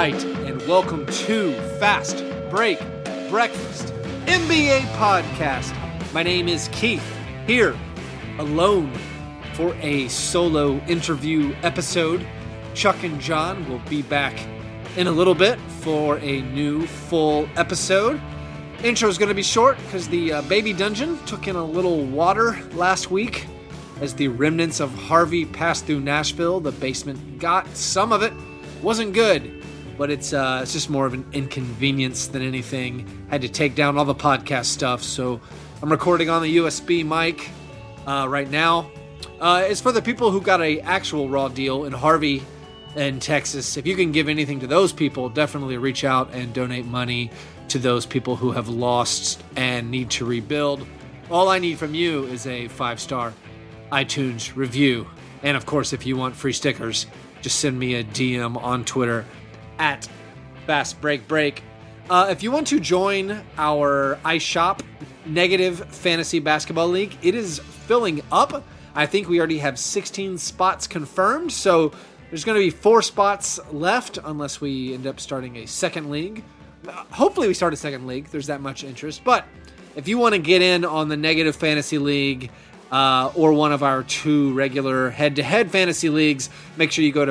right, and welcome to Fast Break Breakfast, NBA podcast. My name is Keith, here alone for a solo interview episode. Chuck and John will be back in a little bit for a new full episode. Intro is going to be short because the baby dungeon took in a little water last week as the remnants of Harvey passed through Nashville. The basement got some of it. Wasn't good, but it's just more of an inconvenience than anything. Had to take down all the podcast stuff, so I'm recording on the USB mic right now. It's for the people who got a actual raw deal in Harvey and Texas. If you can give anything to those people, definitely reach out and donate money to those people who have lost and need to rebuild. All I need from you is a 5-star iTunes review. And of course, if you want free stickers, just send me a DM on Twitter at FastBreakBreak. If you want to join our iShop Negative Fantasy Basketball League, it is filling up. I think we already have 16 spots confirmed, so there's going to be 4 spots left unless we end up starting a second league. Hopefully we start a second league. There's that much interest. But if you want to get in on the Negative Fantasy League or one of our 2 regular head-to-head fantasy leagues, make sure you go to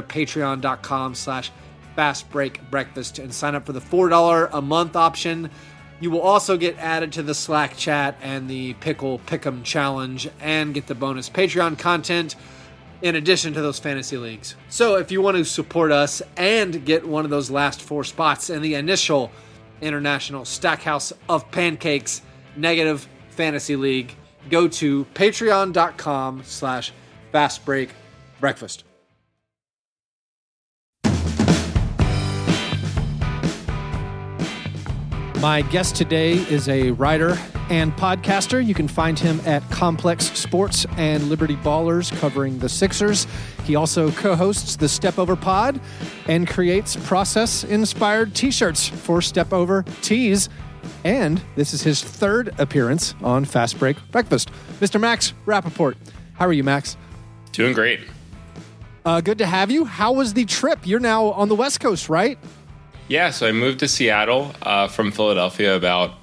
patreon.com/fastbreakbreakfast and sign up for the $4 a month option. You will also get added to the Slack chat and the Pickle Pick'em Challenge and get the bonus Patreon content in addition to those fantasy leagues. So if you want to support us and get one of those last 4 spots in the initial International Stackhouse of Pancakes Negative Fantasy League, go to patreon.com/fastbreakbreakfast. My guest today is a writer and podcaster. You can find him at Complex Sports and Liberty Ballers covering the Sixers. He also co-hosts the Step Over Pod and creates process-inspired t-shirts for Step Over Tees. And this is his 3rd appearance on Fast Break Breakfast. Mr. Max Rappaport. How are you, Max? Doing great. Good to have you. How was the trip? You're now on the West Coast, right? Yeah, so I moved to Seattle from Philadelphia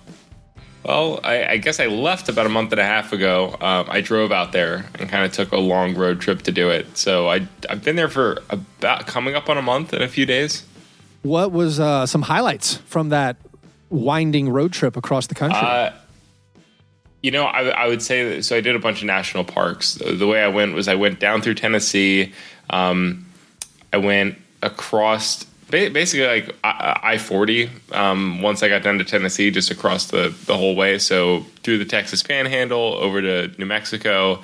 I guess I left about a month and a half ago. I drove out there and kind of took a long road trip to do it. So I've been there for about coming up on a month and a few days. What was some highlights from that winding road trip across the country? I would say that, so I did a bunch of national parks. The way I went down through Tennessee. I went across basically like I-40 once I got down to Tennessee, just across the whole way. So through the Texas Panhandle, over to New Mexico,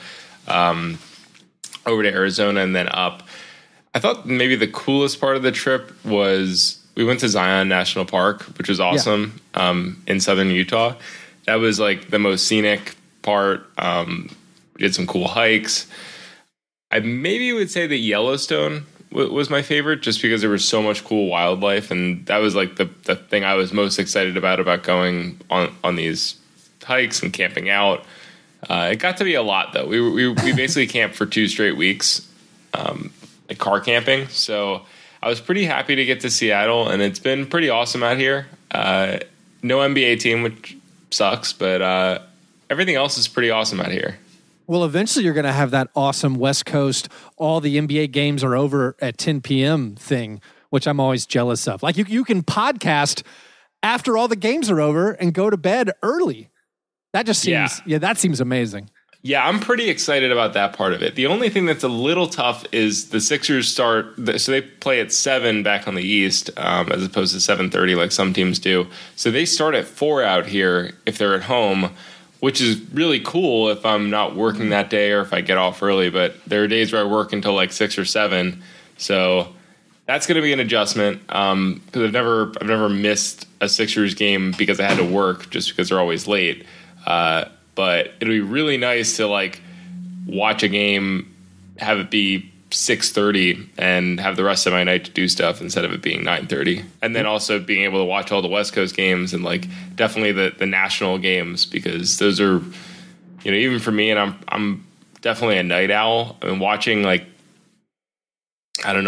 over to Arizona, and then up. I thought maybe the coolest part of the trip was we went to Zion National Park, which was awesome, in southern Utah. That was like the most scenic part. We did some cool hikes. I maybe would say that Yellowstone was my favorite, just because there was so much cool wildlife, and that was like the thing I was most excited about going on these hikes and camping out. It got to be a lot, though. We basically camped for 2 straight weeks, like car camping. So I was pretty happy to get to Seattle, and it's been pretty awesome out here. No NBA team, which sucks, but everything else is pretty awesome out here. Well, eventually you're going to have that awesome West Coast, all the NBA games are over at 10 p.m. thing, which I'm always jealous of. Like you can podcast after all the games are over and go to bed early. That just seems, that seems amazing. Yeah, I'm pretty excited about that part of it. The only thing that's a little tough is the Sixers so they play at 7 back on the East, as opposed to 7:30 like some teams do. So they start at 4 out here if they're at home, which is really cool if I'm not working that day or if I get off early. But there are days where I work until like 6 or 7. So that's going to be an adjustment, because I've never missed a Sixers game because I had to work, just because they're always late. But it'll be really nice to like watch a game, have it be 6:30, and have the rest of my night to do stuff instead of it being 9:30. And then also being able to watch all the West Coast games and like definitely the national games, because those are, even for me, and I'm definitely a night owl. I mean, watching like, I don't know,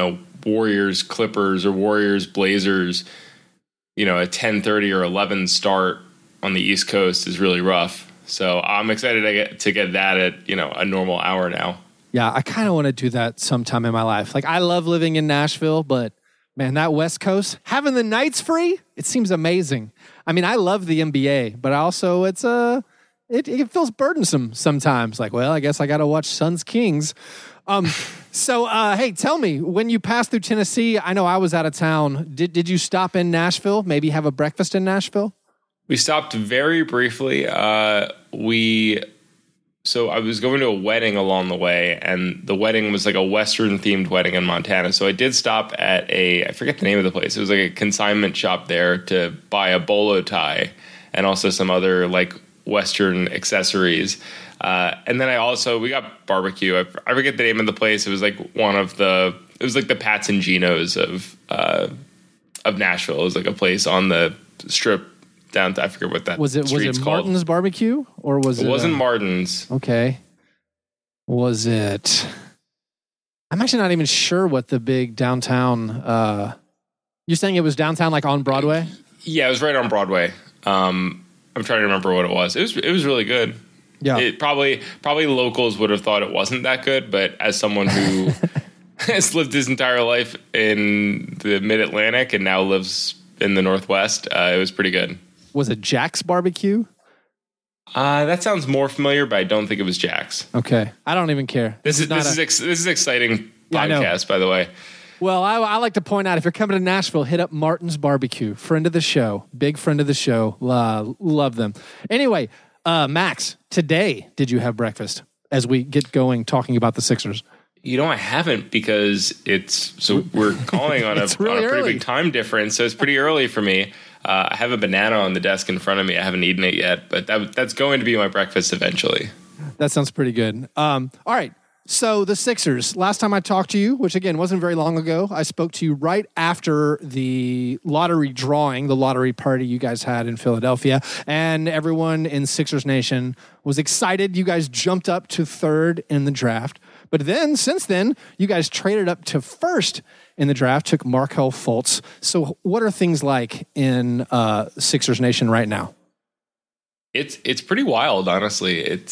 Warriors Clippers or Warriors Blazers, a 10:30 or 11 start on the East Coast is really rough. So I'm excited to get that at a normal hour now. Yeah, I kind of want to do that sometime in my life. Like, I love living in Nashville, but man, that West Coast, having the nights free, it seems amazing. I mean, I love the NBA, but also it feels burdensome sometimes. Like, well, I guess I got to watch Suns Kings. So, hey, tell me, when you passed through Tennessee, I know I was out of town. Did you stop in Nashville? Maybe have a breakfast in Nashville? We stopped very briefly. So I was going to a wedding along the way, and the wedding was like a Western-themed wedding in Montana. So I did stop at I forget the name of the place. It was like a consignment shop there to buy a bolo tie and also some other like Western accessories. And then we got barbecue. I forget the name of the place. It was like it was like the Pats and Geno's of Nashville. It was like a place on the strip down to, I forget what that was it. Was it Martin's Barbecue or was it? It wasn't Martin's. Okay. Was it? I'm actually not even sure what the big downtown. You're saying it was downtown, like on Broadway? Yeah, it was right on Broadway. I'm trying to remember what it was. It was really good. Yeah. It probably locals would have thought it wasn't that good, but as someone who has lived his entire life in the Mid-Atlantic and now lives in the Northwest, it was pretty good. Was it Jack's Barbecue? That sounds more familiar, but I don't think it was Jack's. Okay, I don't even care. This is exciting podcast, by the way. Well, I like to point out, if you're coming to Nashville, hit up Martin's Barbecue. Friend of the show, big friend of the show. Love them. Anyway, Max, today did you have breakfast? As we get going talking about the Sixers. I haven't, because we're calling on a pretty big time difference, so it's pretty early for me. I have a banana on the desk in front of me. I haven't eaten it yet, but that's going to be my breakfast eventually. That sounds pretty good. All right. So the Sixers, last time I talked to you, which again wasn't very long ago, I spoke to you right after the lottery drawing, the lottery party you guys had in Philadelphia, and everyone in Sixers Nation was excited. You guys jumped up to third in the draft. But then, since then, you guys traded up to first in the draft, took Markelle Fultz. So what are things like in Sixers Nation right now? It's pretty wild, honestly. It's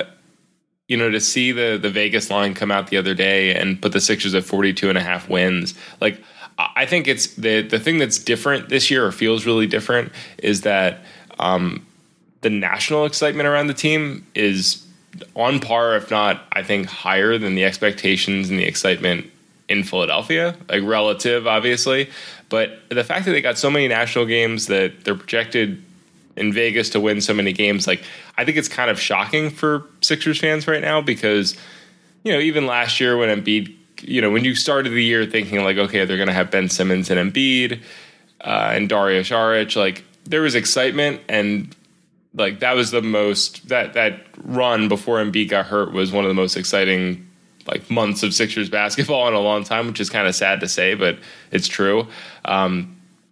to see the Vegas line come out the other day and put the Sixers at 42.5 wins. Like, I think it's the thing that's different this year, or feels really different, is that the national excitement around the team is on par, if not, I think, higher than the expectations and the excitement in Philadelphia, like relative, obviously. But the fact that they got so many national games, that they're projected in Vegas to win so many games, like, I think it's kind of shocking for Sixers fans right now, because, even last year when Embiid, when you started the year thinking like, okay, they're going to have Ben Simmons and Embiid and Dario Saric, like, there was excitement, and like that was the most, that run before Embiid got hurt was one of the most exciting like months of Sixers basketball in a long time, which is kind of sad to say, but it's true. And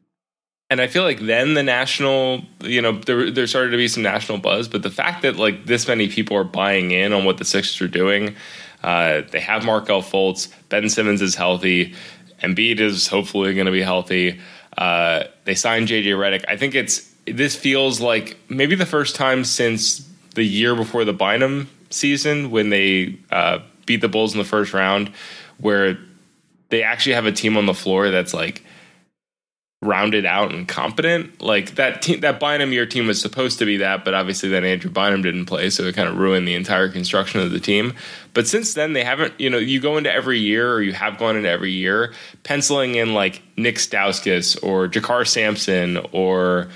I feel like then the national, there started to be some national buzz, but the fact that like this many people are buying in on what the Sixers are doing, they have Markelle Fultz, Ben Simmons is healthy, Embiid is hopefully going to be healthy. They signed JJ Redick. I think this feels like maybe the first time since the year before the Bynum season, when they beat the Bulls in the first round, where they actually have a team on the floor that's like rounded out and competent. Like that team, that Bynum year team was supposed to be that, but obviously then Andrew Bynum didn't play, so it kind of ruined the entire construction of the team. But since then they haven't, you go into every year, or you have gone into every year, penciling in like Nick Stauskas or Jakar Sampson or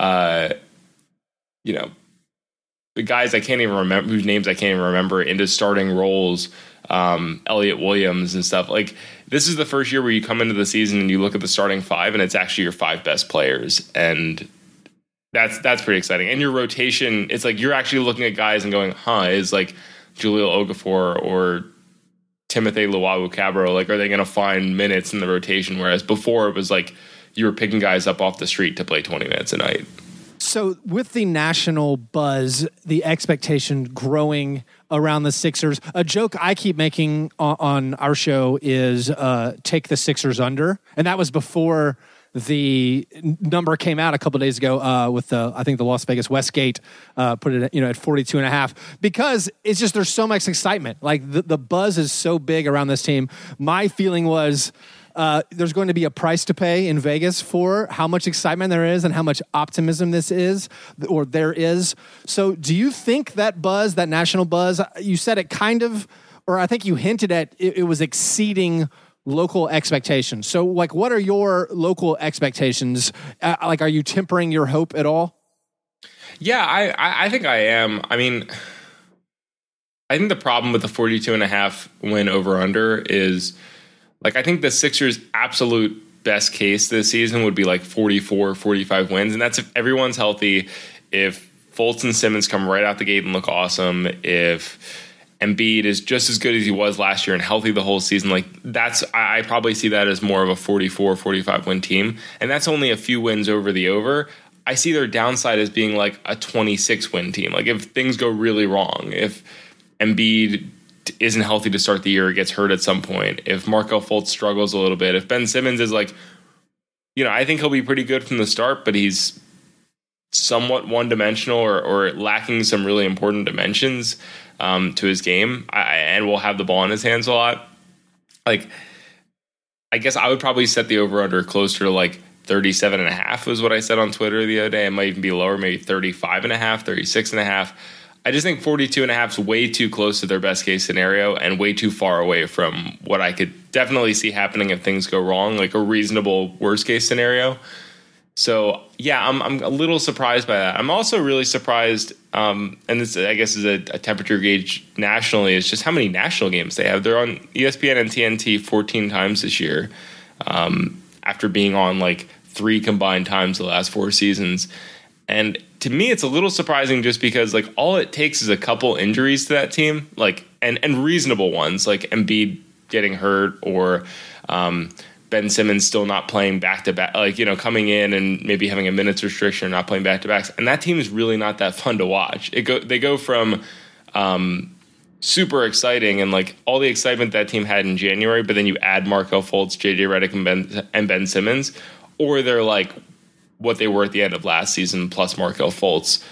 the guys I can't even remember, whose names I can't even remember, into starting roles, Elliot Williams and stuff. Like, this is the first year where you come into the season and you look at the starting five and it's actually your five best players. And that's pretty exciting. And your rotation, it's like you're actually looking at guys and going, is like Jahlil Okafor or Timothy Luwawu-Cabarrot, like, are they going to find minutes in the rotation? Whereas before it was like you were picking guys up off the street to play 20 minutes a night. So with the national buzz, the expectation growing around the Sixers, a joke I keep making on our show is take the Sixers under. And that was before the number came out a couple of days ago with I think the Las Vegas Westgate put it at 42.5, because it's just there's so much excitement. Like the buzz is so big around this team. My feeling was there's going to be a price to pay in Vegas for how much excitement there is and how much optimism this is, or there is. So do you think that buzz, that national buzz, you said it kind of, or I think you hinted at it was exceeding local expectations. So like, what are your local expectations? Like, are you tempering your hope at all? Yeah, I think I am. I mean, I think the problem with the 42.5 win over under is, like, I think the Sixers' absolute best case this season would be like 44, 45 wins. And that's if everyone's healthy, if Fultz and Simmons come right out the gate and look awesome, if Embiid is just as good as he was last year and healthy the whole season. Like, I probably see that as more of a 44, 45 win team. And that's only a few wins over the over. I see their downside as being like a 26 win team. Like, if things go really wrong, if Embiid isn't healthy to start the year, or gets hurt at some point, if Markelle Fultz struggles a little bit, if Ben Simmons is like, I think he'll be pretty good from the start, but he's somewhat one-dimensional or lacking some really important dimensions to his game, and will have the ball in his hands a lot. Like, I guess I would probably set the over-under closer to like 37.5 was what I said on Twitter the other day. It might even be lower, maybe 35.5, 36.5. I just think 42.5 is way too close to their best case scenario and way too far away from what I could definitely see happening if things go wrong, like a reasonable worst case scenario. So yeah, I'm a little surprised by that. I'm also really surprised, and this I guess is a temperature gauge nationally, is just how many national games they have. They're on ESPN and TNT 14 times this year, after being on like 3 combined times the last 4 seasons. And to me, it's a little surprising just because like all it takes is a couple injuries to that team, like and reasonable ones, like Embiid getting hurt or Ben Simmons still not playing back-to-back, like, coming in and maybe having a minutes restriction or not playing back-to-backs. And that team is really not that fun to watch. They go from super exciting and like all the excitement that team had in January, but then you add Markelle Fultz, JJ Redick, and Ben Simmons, or they're like what they were at the end of last season plus Markelle Fultz,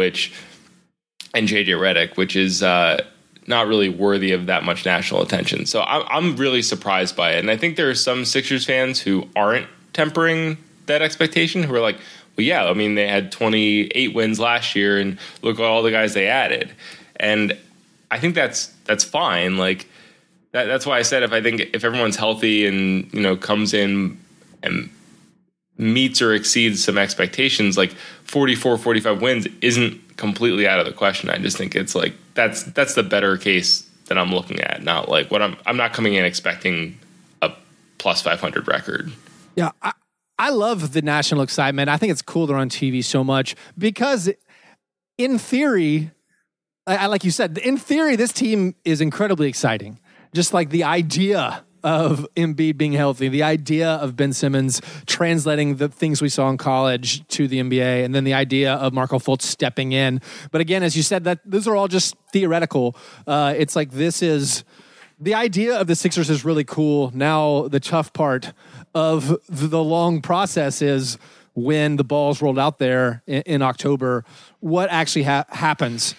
and JJ Redick, which is not really worthy of that much national attention. So I'm really surprised by it. And I think there are some Sixers fans who aren't tempering that expectation, who are like, well, yeah, I mean, they had 28 wins last year and look at all the guys they added. And I think that's fine. Like that's why I said if everyone's healthy and, comes in and meets or exceeds some expectations, like 44, 45 wins isn't completely out of the question. I just think it's like that's the better case that I'm looking at, not like what I'm not coming in expecting a plus 500 record. Yeah, I love the national excitement. I think it's cool they're on TV so much because in theory, like you said, in theory, this team is incredibly exciting. Just like the idea of Embiid being healthy, the idea of Ben Simmons translating the things we saw in college to the NBA, and then the idea of Markelle Fultz stepping in. But again, as you said, that those are all just theoretical. It's like this is the idea of the Sixers is really cool. Now the tough part of the long process is when the ball's rolled out there in October, what actually happens.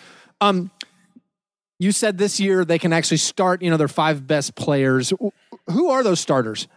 You said this year they can actually start, their 5 best players. Who are those starters?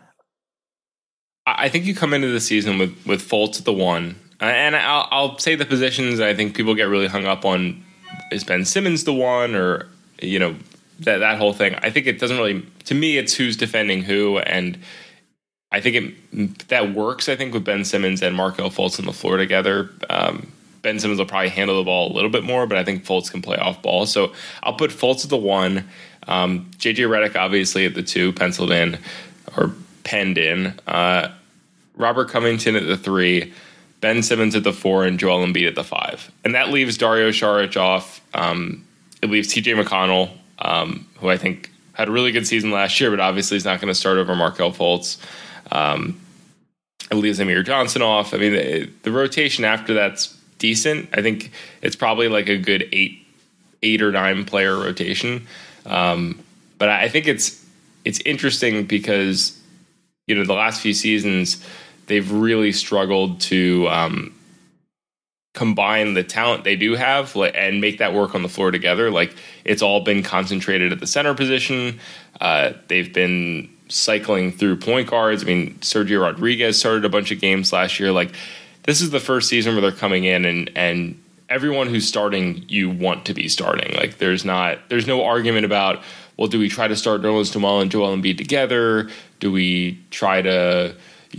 I think you come into the season with Fultz at the 1. And I'll say the positions I think people get really hung up on. Is Ben Simmons the 1 or, that whole thing. I think it doesn't really, to me, it's who's defending who. And I think that works, I think, with Ben Simmons and Markelle Fultz on the floor together. Ben Simmons will probably handle the ball a little bit more, but I think Fultz can play off ball. So I'll put Fultz at the 1. JJ Redick obviously at the 2, penciled in or penned in. Robert Covington at the 3, Ben Simmons at the 4, and Joel Embiid at the 5. And that leaves Dario Saric off. It leaves TJ McConnell, who I think had a really good season last year, but obviously is not going to start over Markelle Fultz. It leaves Amir Johnson off. I mean, the rotation after that's decent. I think it's probably like a good eight or nine player rotation. But I think it's interesting because, the last few seasons they've really struggled to combine the talent they do have and make that work on the floor together. Like, it's all been concentrated at the center position. They've been cycling through point guards. I mean, Sergio Rodriguez started a bunch of games last year. Like, this is the first season where they're coming in and everyone who's starting, you want to be starting. Like, there's no argument about, well, do we try to start Nerlens Noel and Joel Embiid together? Do we try to,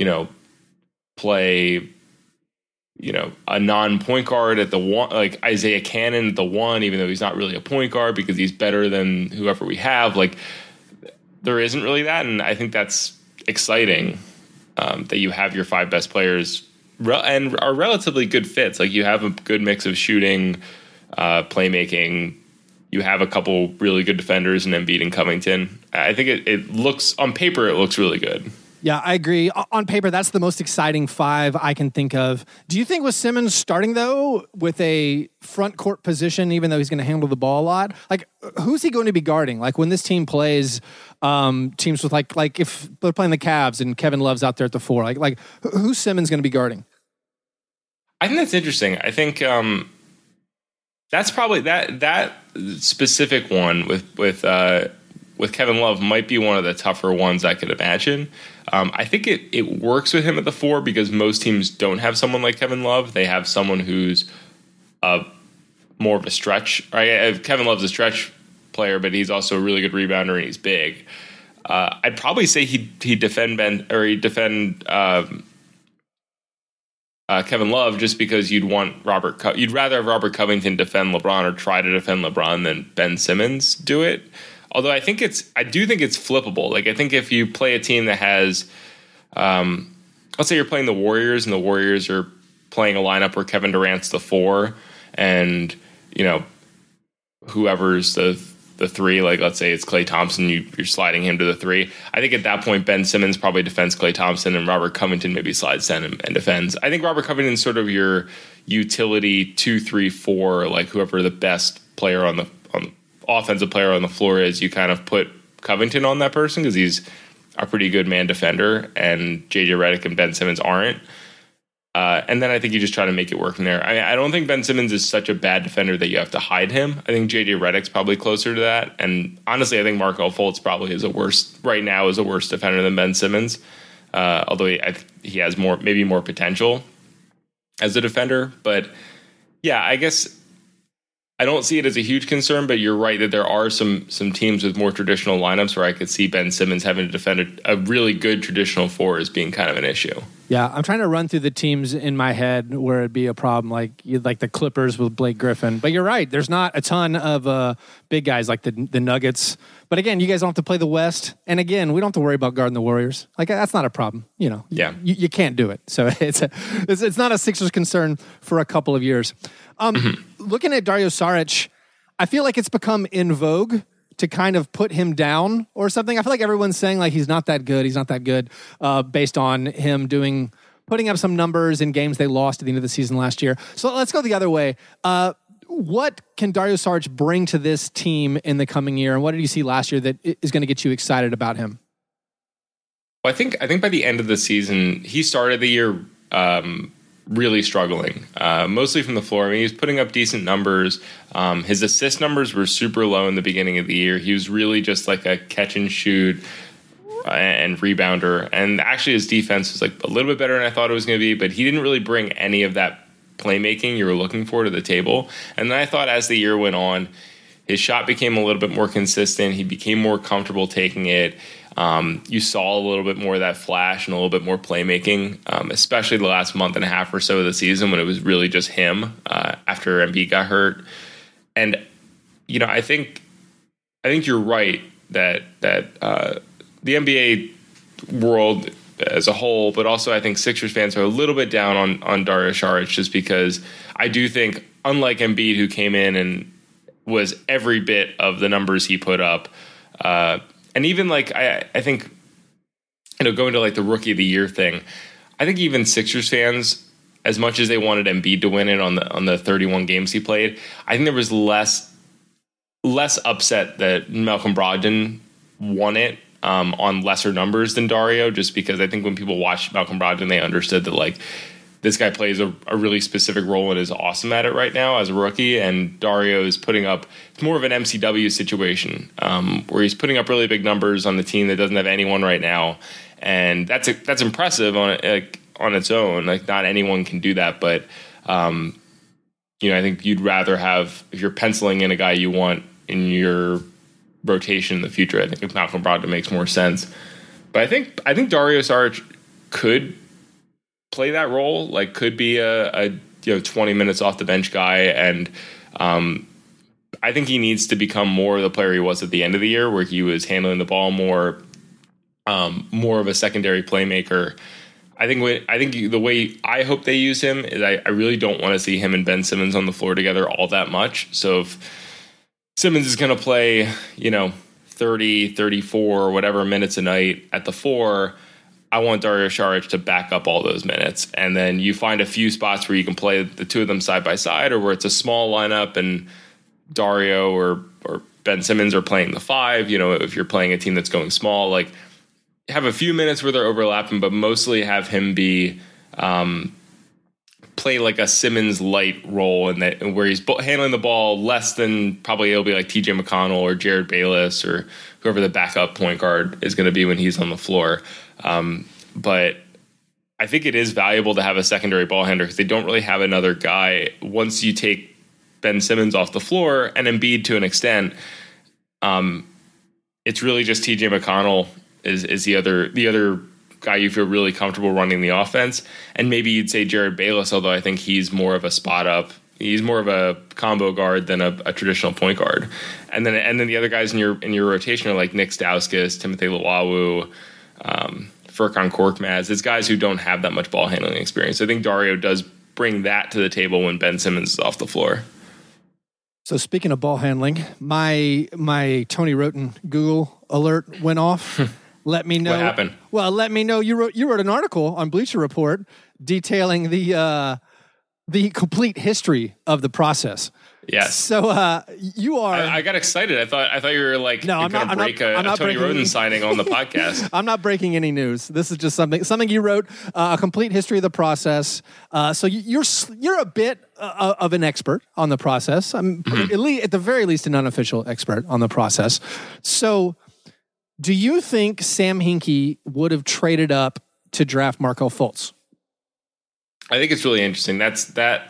play, a non-point guard at the one, like Isaiah Cannon at the one, even though he's not really a point guard because he's better than whoever we have. Like, there isn't really that, and I think that's exciting, that you have your five best players and are relatively good fits. Like, you have a good mix of shooting, playmaking. You have a couple really good defenders in Embiid and Covington. I think it looks, on paper, it looks really good. Yeah, I agree. On paper, that's the most exciting five I can think of. Do you think with Simmons starting, though, with a front court position, even though he's going to handle the ball a lot, like, who's he going to be guarding? Like, when this team plays teams with, like if they're playing the Cavs and Kevin Love's out there at the four, like who's Simmons going to be guarding? I think that's interesting. I think that's probably that specific one with Kevin Love might be one of the tougher ones I could imagine. I think it works with him at the four because most teams don't have someone like Kevin Love. They have someone who's more of a stretch. Right? Kevin Love's a stretch player, but he's also a really good rebounder and he's big. I'd probably say he'd defend Kevin Love just because you'd rather have Robert Covington defend LeBron or try to defend LeBron than Ben Simmons do it. Although I do think it's flippable. Like, I think if you play a team that has, let's say you're playing the Warriors and the Warriors are playing a lineup where Kevin Durant's the four and, whoever's the three, like let's say it's Klay Thompson, you're sliding him to the three. I think at that point, Ben Simmons probably defends Klay Thompson and Robert Covington maybe slides in and defends. I think Robert Covington's sort of your utility 2, 3, 4, like whoever the best player on the offensive player on the floor is, you kind of put Covington on that person because he's a pretty good man defender and JJ Redick and Ben Simmons aren't. And then I think you just try to make it work from there. I don't think Ben Simmons is such a bad defender that you have to hide him. I think JJ Redick's probably closer to that. And honestly, I think Markelle Fultz probably is a worse defender than Ben Simmons. Although he has maybe more potential as a defender. But yeah, I guess I don't see it as a huge concern, but you're right that there are some teams with more traditional lineups where I could see Ben Simmons having to defend a really good traditional four as being kind of an issue. Yeah, I'm trying to run through the teams in my head where it'd be a problem, like the Clippers with Blake Griffin. But you're right, there's not a ton of big guys like the Nuggets. But again, you guys don't have to play the West. And again, we don't have to worry about guarding the Warriors. Like, that's not a problem. Yeah. You can't do it. So it's not a Sixers concern for a couple of years. Looking at Dario Saric, I feel like it's become in vogue to kind of put him down or something. I feel like everyone's saying like he's not that good, based on him putting up some numbers in games they lost at the end of the season last year. So let's go the other way. What can Dario Saric bring to this team in the coming year, and what did you see last year that is going to get you excited about him? Well, I think by the end of the season, he started the year really struggling, mostly from the floor. I mean, he was putting up decent numbers. His assist numbers were super low in the beginning of the year. He was really just like a catch and shoot and rebounder. And actually his defense was like a little bit better than I thought it was going to be, but he didn't really bring any of that playmaking you were looking for to the table. And then I thought as the year went on, his shot became a little bit more consistent. He became more comfortable taking it. You saw a little bit more of that flash and a little bit more playmaking, especially the last month and a half or so of the season when it was really just him after Embiid got hurt. And I think you're right that the NBA world as a whole, but also I think Sixers fans are a little bit down on Dario Saric just because I do think, unlike Embiid, who came in and was every bit of the numbers he put up, and even like I think going to like the rookie of the year thing, I think even Sixers fans as much as they wanted Embiid to win it on the 31 games he played, I think there was less upset that Malcolm Brogdon won it on lesser numbers than Dario, just because I think when people watched Malcolm Brogdon, they understood that like this guy plays a really specific role and is awesome at it right now as a rookie. And Dario is putting up, it's more of an MCW situation where he's putting up really big numbers on the team that doesn't have anyone right now. And that's impressive on its own. Like not anyone can do that, but I think you'd rather have, if you're penciling in a guy you want in your rotation in the future, I think if Malcolm Brogdon makes more sense. But I think Dario Saric could play that role, like could be a 20 minutes off the bench guy, and I think he needs to become more the player he was at the end of the year, where he was handling the ball more of a secondary playmaker. I think the way I hope they use him is I really don't want to see him and Ben Simmons on the floor together all that much. So if Simmons is going to play, 30, 34, or whatever minutes a night at the 4, I want Dario Saric to back up all those minutes. And then you find a few spots where you can play the two of them side by side, or where it's a small lineup and Dario or Ben Simmons are playing the 5, if you're playing a team that's going small, like have a few minutes where they're overlapping, but mostly have him be play like a Simmons light role, and that where he's handling the ball less than probably it'll be like TJ McConnell or Jared Bayless or whoever the backup point guard is going to be when he's on the floor. But I think it is valuable to have a secondary ball handler because they don't really have another guy. Once you take Ben Simmons off the floor and Embiid to an extent, it's really just TJ McConnell is the other guy you feel really comfortable running the offense. And maybe you'd say Jared Bayless, although I think he's more of a spot up. He's more of a combo guard than a traditional point guard. And then the other guys in your rotation are like Nick Stauskas, Timothy Luwawu, Furkan Korkmaz. It's guys who don't have that much ball handling experience. So I think Dario does bring that to the table when Ben Simmons is off the floor. So speaking of ball handling, my Tony Roten Google alert went off. Let me know what happened. Well, let me know. You wrote an article on Bleacher Report detailing the complete history of the process. Yes. So you are. I got excited. I thought you were like going to break a Tony Roten signing on the podcast. I'm not breaking any news. This is just something you wrote. A complete history of the process. So you're a bit of an expert on the process. At the very least, an unofficial expert on the process. So, do you think Sam Hinkie would have traded up to draft Markelle Fultz? I think it's really interesting. That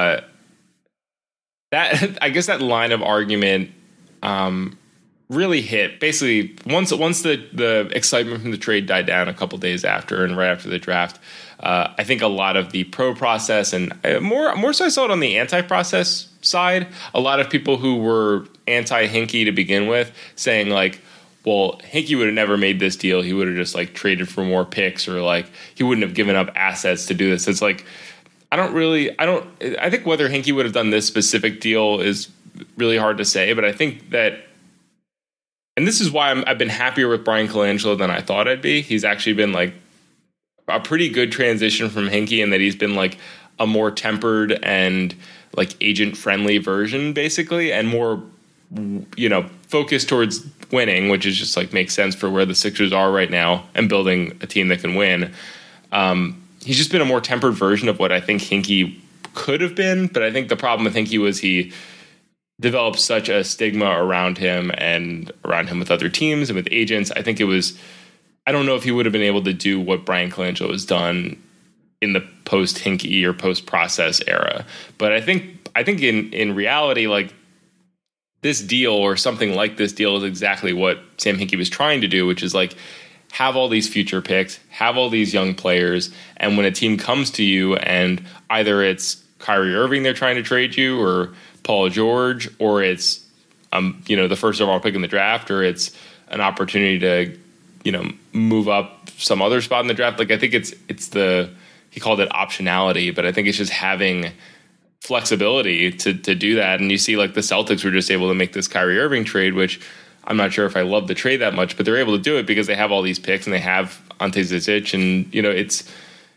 I guess that line of argument really hit. Basically, once the excitement from the trade died down a couple days after and right after the draft, I think a lot of the pro process and more so I saw it on the anti-process side. A lot of people who were anti-Hinkie to begin with saying like, well, Hinkie would have never made this deal. He would have just like traded for more picks, or like he wouldn't have given up assets to do this. It's like, I think whether Hinkie would have done this specific deal is really hard to say, but I think that, and this is why I've been happier with Bryan Colangelo than I thought I'd be. He's actually been like a pretty good transition from Hinkie, in that he's been like a more tempered and like agent friendly version basically, and more, focused towards winning, which is just like makes sense for where the Sixers are right now and building a team that can win. He's just been a more tempered version of what I think Hinkie could have been. But I think the problem with Hinkie was he developed such a stigma around him and around him with other teams and with agents. I don't know if he would have been able to do what Bryan Colangelo has done in the post Hinkie or post process era. But I think in reality, like, this deal or something like this deal is exactly what Sam Hinkie was trying to do, which is like have all these future picks, have all these young players, and when a team comes to you and either it's Kyrie Irving they're trying to trade you, or Paul George, or it's the first overall pick in the draft, or it's an opportunity to move up some other spot in the draft. Like I think it's he called it optionality, but I think it's just having flexibility to do that. And you see like the Celtics were just able to make this Kyrie Irving trade, which I'm not sure if I love the trade that much, but they're able to do it because they have all these picks and they have Ante Zizic, and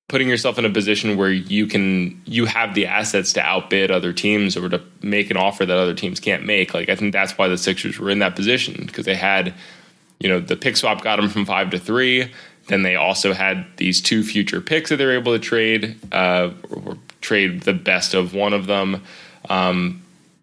putting yourself in a position where you have the assets to outbid other teams or to make an offer that other teams can't make. Like, I think that's why the Sixers were in that position, because they had, the pick swap got them from 5 to 3. Then they also had these 2 future picks that they were able to trade, or trade the best of one of them. And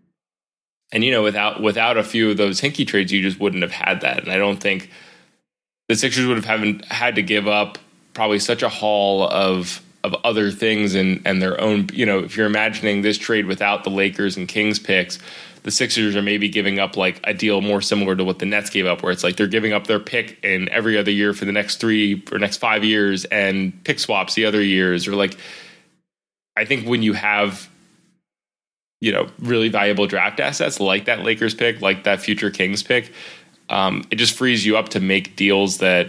without a few of those Hinkie trades, you just wouldn't have had that. And I don't think the Sixers would have had to give up probably such a haul of other things and their own, if you're imagining this trade without the Lakers and Kings picks, the Sixers are maybe giving up like a deal more similar to what the Nets gave up, where it's like they're giving up their pick in every other year for the next 3 or next 5 years and pick swaps the other years. Or like, I think when you have, really valuable draft assets like that Lakers pick, like that future Kings pick, it just frees you up to make deals that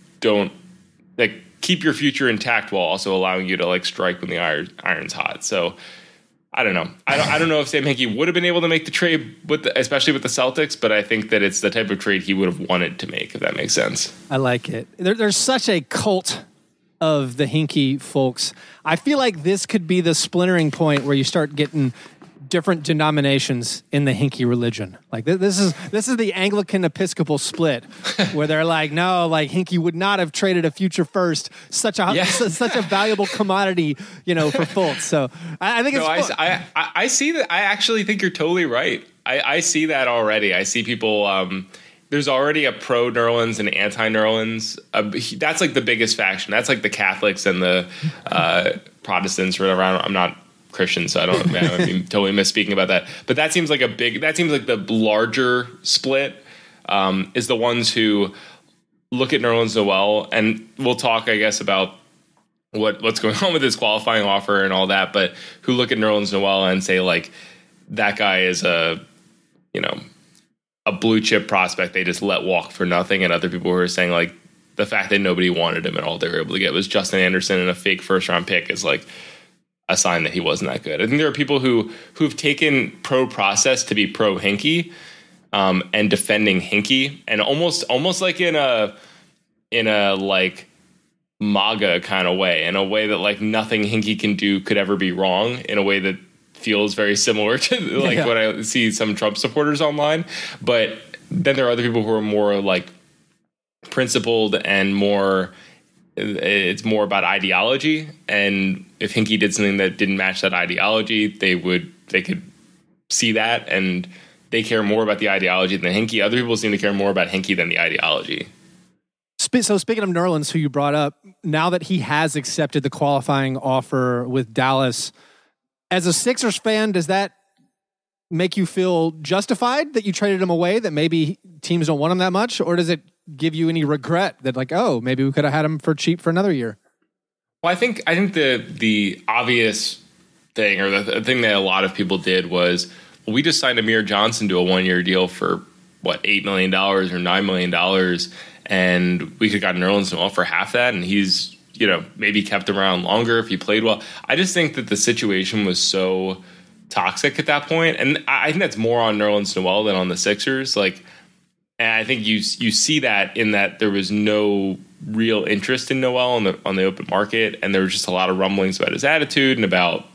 keep your future intact while also allowing you to like strike when the iron's hot. So I don't know. I don't know if Sam Hinkie would have been able to make the trade especially with the Celtics, but I think that it's the type of trade he would have wanted to make, if that makes sense. I like it. There's such a cult of the Hinkie folks. I feel like this could be the splintering point where you start getting different denominations in the Hinkie religion. Like this is the Anglican Episcopal split, where they're like, no, like Hinkie would not have traded a future first, such a valuable commodity, for Fultz. So I think it's. I see that. I actually think you're totally right. I see that already. I see people. There's already a pro Nerlens and anti Nerlens. That's like the biggest faction. That's like the Catholics and the Protestants or whatever. I'm not Christian, so I'm totally misspeaking about that. But that seems like the larger split is the ones who look at Nerlens Noel, and we'll talk, I guess, about what's going on with his qualifying offer and all that, but who look at Nerlens Noel and say, like, that guy is a blue chip prospect they just let walk for nothing, and other people who are saying, like, the fact that nobody wanted him and all they were able to get was Justin Anderson and a fake first round pick is like a sign that he wasn't that good. I think there are people who've taken pro process to be pro Hinkie, and defending Hinkie, and almost like in a like MAGA kind of way, in a way that like nothing Hinkie can do could ever be wrong, in a way that feels very similar to like what I see some Trump supporters online. But then there are other people who are more like principled and it's more about ideology, and if Hinkie did something that didn't match that ideology, they could see that, and they care more about the ideology than Hinkie. Other people seem to care more about Hinkie than the ideology. So speaking of Nerlens, who you brought up, now that he has accepted the qualifying offer with Dallas, as a Sixers fan, does that make you feel justified that you traded him away, that maybe teams don't want him that much, or does it give you any regret that, like, oh, maybe we could have had him for cheap for another year? Well, I think the obvious thing, or the thing that a lot of people did was, well, we just signed Amir Johnson to a 1-year deal for $8 million or $9 million, and we could have gotten Nerlens Noel for half that, and he's maybe kept him around longer if he played well. I just think that the situation was so toxic at that point, and I think that's more on Nerlens Noel than on the Sixers. Like, and I think you see that in that there was no real interest in Noel on the open market, and there was just a lot of rumblings about his attitude and about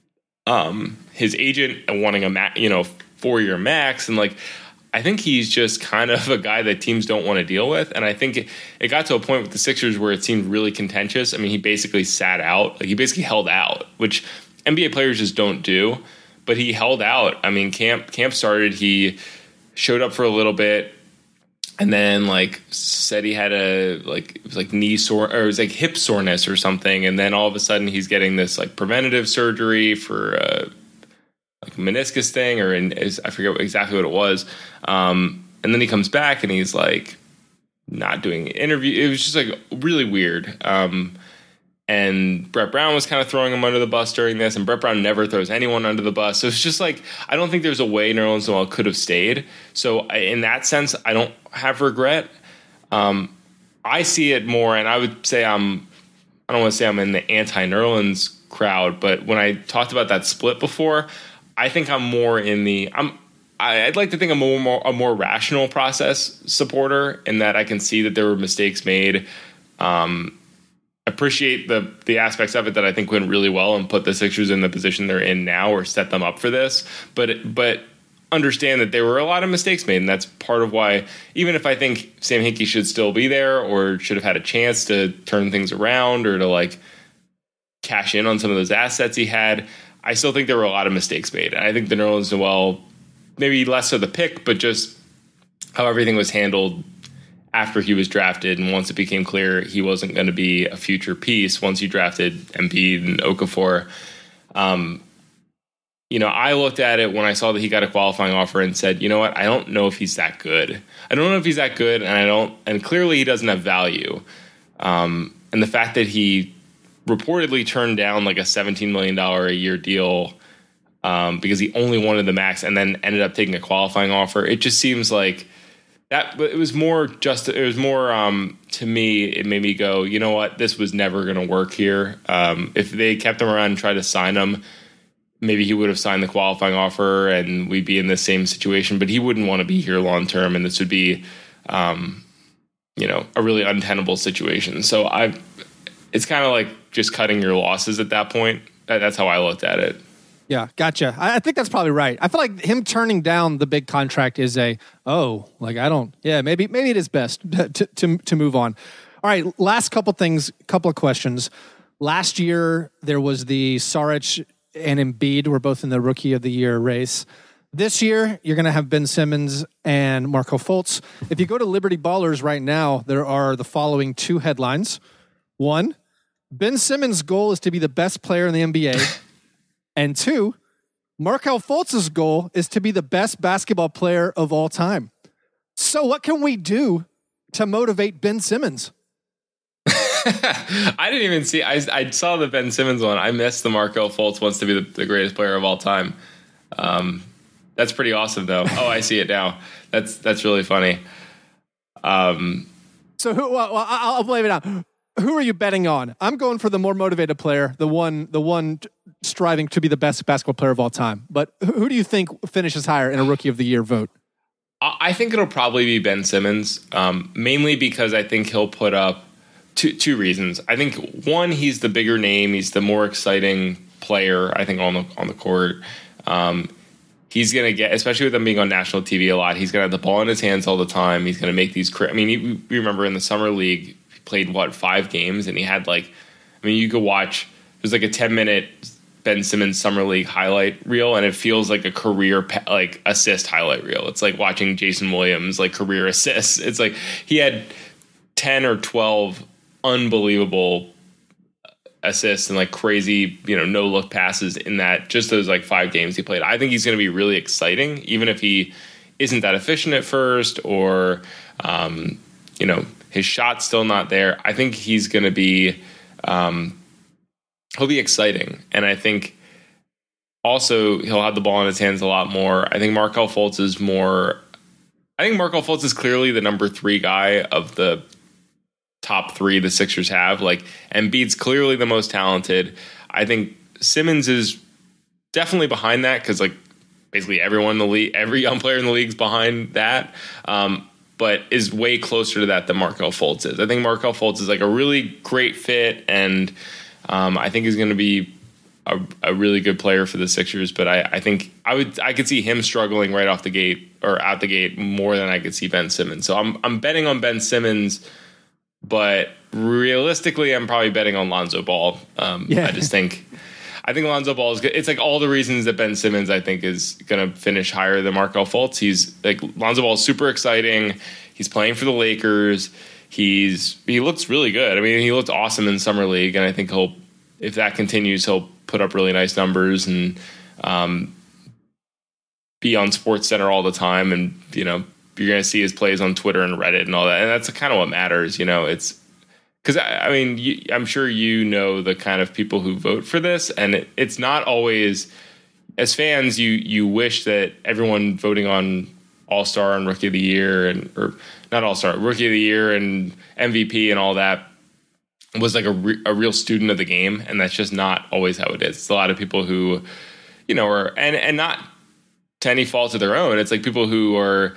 his agent and wanting a 4-year max, and like I think he's just kind of a guy that teams don't want to deal with. And I think it got to a point with the Sixers where it seemed really contentious. I mean, he basically sat out, like he basically held out, which NBA players just don't do. But he held out. I mean, camp started. He showed up for a little bit, and then like said he had it was like knee sore, or it was like hip soreness or something. And then all of a sudden he's getting this like preventative surgery for like a meniscus thing, I forget exactly what it was. And then he comes back and he's like not doing an interview. It was just like really weird. And Brett Brown was kind of throwing him under the bus during this, and Brett Brown never throws anyone under the bus. So it's just like, I don't think there's a way Nerlens Noel could have stayed. So in that sense, I don't have regret. I see it more, and I would say I don't want to say I'm in the anti-Nerlens crowd, but when I talked about that split before, I think I'm more in I'd like to think I'm a more rational process supporter, in that I can see that there were mistakes made. I appreciate the aspects of it that I think went really well and put the Sixers in the position they're in now, or set them up for this. But understand that there were a lot of mistakes made, and that's part of why, even if I think Sam Hinkie should still be there or should have had a chance to turn things around or to like cash in on some of those assets he had, I still think there were a lot of mistakes made. And I think the Nerlens Noel, maybe less so the pick, but just how everything was handled after he was drafted, and once it became clear he wasn't going to be a future piece, once you drafted Embiid and Okafor, I looked at it when I saw that he got a qualifying offer and said, you know what, I don't know if he's that good. I don't know if he's that good, and clearly he doesn't have value. And the fact that he reportedly turned down like a $17 million a year deal because he only wanted the max, and then ended up taking a qualifying offer, it just seems like that. It was more to me, it made me go, you know what, this was never going to work here. If they kept him around and tried to sign him, maybe he would have signed the qualifying offer and we'd be in the same situation, but he wouldn't want to be here long term, and this would be a really untenable situation. So it's kind of like just cutting your losses at that point. That's how I looked at it. Yeah, gotcha. I think that's probably right. I feel like him turning down the big contract is maybe it is best to move on. All right, last couple of questions. Last year, there was the Saric and Embiid were both in the Rookie of the Year race. This year, you're going to have Ben Simmons and Marco Fultz. If you go to Liberty Ballers right now, there are the following two headlines. One, Ben Simmons' goal is to be the best player in the NBA. And two, Markelle Fultz's goal is to be the best basketball player of all time. So what can we do to motivate Ben Simmons? I didn't even see. I saw the Ben Simmons one. I missed the Markelle Fultz wants to be the greatest player of all time. That's pretty awesome, though. Oh, I see it now. That's really funny. So who? Well, I'll blame it out. Who are you betting on? I'm going for the more motivated player, the one striving to be the best basketball player of all time. But who do you think finishes higher in a Rookie of the Year vote? I think it'll probably be Ben Simmons, mainly because I think he'll put up two reasons. I think one, he's the bigger name, he's the more exciting player, I think, on the court. He's going to get, especially with him being on national TV a lot, he's going to have the ball in his hands all the time. He's going to make these. We remember in the summer league, he played 5 games, and he had you could watch. There's like a 10-minute Ben Simmons summer league highlight reel, and it feels like a career assist highlight reel. It's like watching Jason Williams career assists. It's like he had 10 or 12 unbelievable assists and crazy, no look passes in those 5 games he played. I think he's going to be really exciting, even if he isn't that efficient at first, or his shot's still not there. I think he's going to be he'll be exciting, and I think also he'll have the ball in his hands a lot more. I think Markelle Fultz is clearly the number 3 guy of the top 3 the Sixers have. Embiid's clearly the most talented. I think Simmons is definitely behind that, because basically everyone in the league, every young player in the league is behind that, but is way closer to that than Markelle Fultz is. I think Markelle Fultz is a really great fit, and I think he's going to be a really good player for the Sixers. But I think I could see him struggling right off the gate or out the gate more than I could see Ben Simmons. So I'm betting on Ben Simmons. But realistically, I'm probably betting on Lonzo Ball. I think Lonzo Ball is good. It's all the reasons that Ben Simmons, I think, is going to finish higher than Markelle Fultz. He's Lonzo Ball is super exciting. He's playing for the Lakers. He looks really good. He looked awesome in summer league, and I think if that continues, he'll put up really nice numbers and be on SportsCenter all the time, and you're going to see his plays on Twitter and Reddit and all that. And that's kind of what matters. It's because, I'm sure the kind of people who vote for this, and it's not always, as fans, you wish that everyone voting on All-Star and Rookie of the Year, or not All-Star, Rookie of the Year and MVP and all that was a real student of the game. And that's just not always how it is. It's a lot of people who, are, and not to any fault of their own. It's people who are,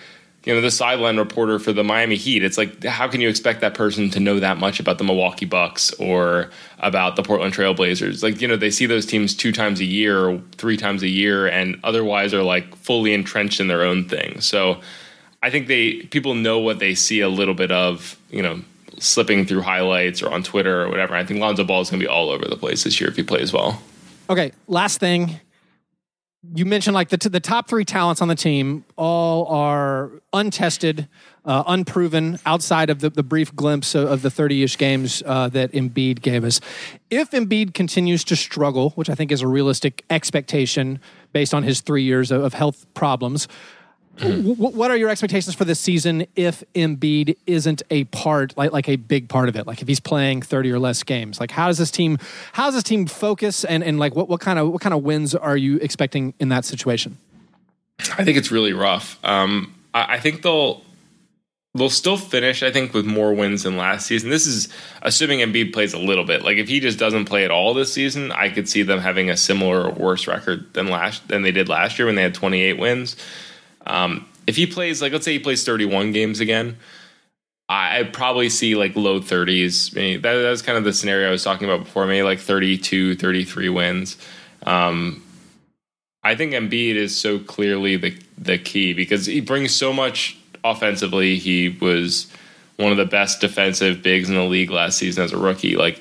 the sideline reporter for the Miami Heat. It's like, how can you expect that person to know that much about the Milwaukee Bucks or about the Portland Trail Blazers? Like, they see those teams 2 times a year or 3 times a year and otherwise are like fully entrenched in their own thing. So I think people know what they see a little bit of, slipping through highlights or on Twitter or whatever. I think Lonzo Ball is going to be all over the place this year if he plays well. Okay, last thing. You mentioned like the top 3 talents on the team all are untested, unproven outside of the brief glimpse of the 30-ish games that Embiid gave us. If Embiid continues to struggle, which I think is a realistic expectation based on his 3 years of health problems, what are your expectations for this season if Embiid isn't a part, like a big part of it? Like if he's playing 30 or less games, like how does this team focus and like what kind of wins are you expecting in that situation? I think it's really rough. I think they'll still finish, I think, with more wins than last season. This is assuming Embiid plays a little bit. Like if he just doesn't play at all this season, I could see them having a similar or worse record than they did last year when they had 28 wins. If he plays, like, let's say he plays 31 games again, I'd probably see like low 30s. I mean, that was kind of the scenario I was talking about before, maybe like 32, 33 wins. I think Embiid is so clearly the key because he brings so much offensively. He was one of the best defensive bigs in the league last season as a rookie. Like,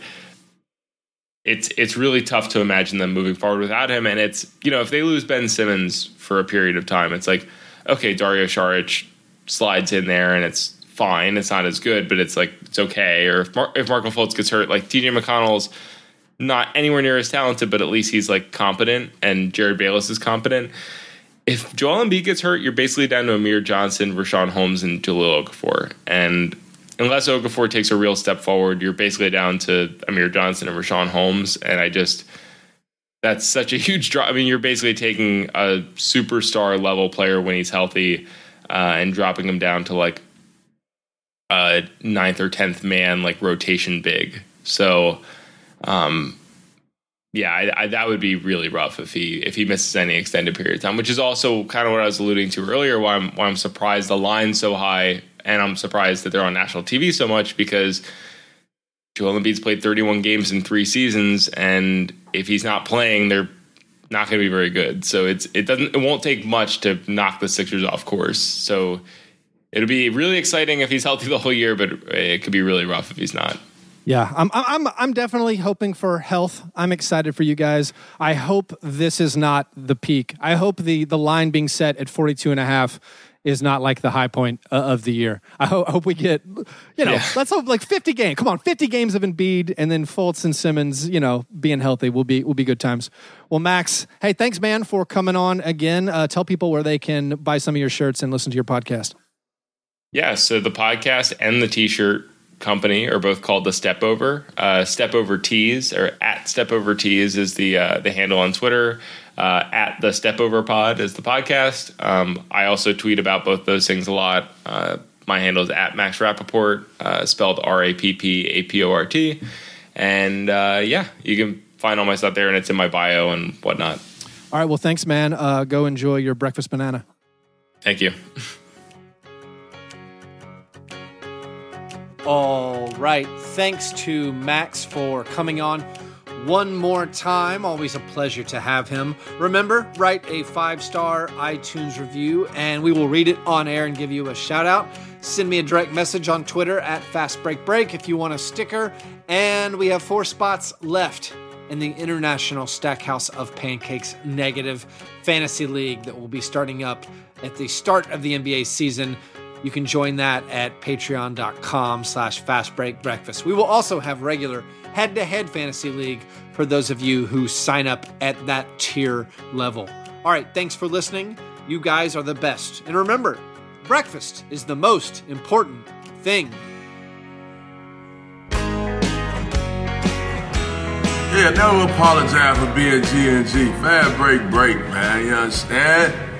it's really tough to imagine them moving forward without him. And it's, if they lose Ben Simmons for a period of time, it's like, okay, Dario Saric slides in there and it's fine. It's not as good, but it's like, it's okay. Or if Marco Fultz gets hurt, like TJ McConnell's not anywhere near as talented, but at least he's like competent and Jared Bayless is competent. If Joel Embiid gets hurt, you're basically down to Amir Johnson, Rashawn Holmes, and Jahlil Okafor. And unless Okafor takes a real step forward, you're basically down to Amir Johnson and Rashawn Holmes. And that's such a huge drop. I mean, you're basically taking a superstar level player when he's healthy and dropping him down to like a 9th or 10th man, like rotation big. So, that would be really rough if he misses any extended period of time, which is also kind of what I was alluding to earlier, why I'm surprised the line's so high, and I'm surprised that they're on national TV so much because Joel Embiid's played 31 games in 3 seasons, and if he's not playing, they're not going to be very good. So it won't take much to knock the Sixers off course. So it'll be really exciting if he's healthy the whole year, but it could be really rough if he's not. Yeah, I'm definitely hoping for health. I'm excited for you guys. I hope this is not the peak. I hope the line being set at 42.5 is not like the high point of the year. I hope we get, let's hope like 50 games. Come on, 50 games of Embiid and then Fultz and Simmons, being healthy will be good times. Well, Max, hey, thanks, man, for coming on again. Tell people where they can buy some of your shirts and listen to your podcast. Yeah, so the podcast and the t-shirt company are both called the Step Over. Step Over Tees, or at Step Over Tees is the handle on Twitter. At the Step Over Pod is the podcast. I also tweet about both those things a lot. My handle is at Max Rappaport, spelled Rappaport. And you can find all my stuff there, and it's in my bio and whatnot. All right, well, thanks, man. Go enjoy your breakfast banana. Thank you. All right. Thanks to Max for coming on one more time. Always a pleasure to have him. Remember, write a 5-star iTunes review, and we will read it on air and give you a shout out. Send me a direct message on Twitter at FastBreakBreak if you want a sticker. And we have 4 spots left in the International Stackhouse of Pancakes Negative Fantasy League that will be starting up at the start of the NBA season. You can join that at patreon.com/fastbreakbreakfast. We will also have regular head-to-head fantasy league for those of you who sign up at that tier level. All right, thanks for listening. You guys are the best. And remember, breakfast is the most important thing. Yeah, never apologize for being G&G. Fast break, man. You understand?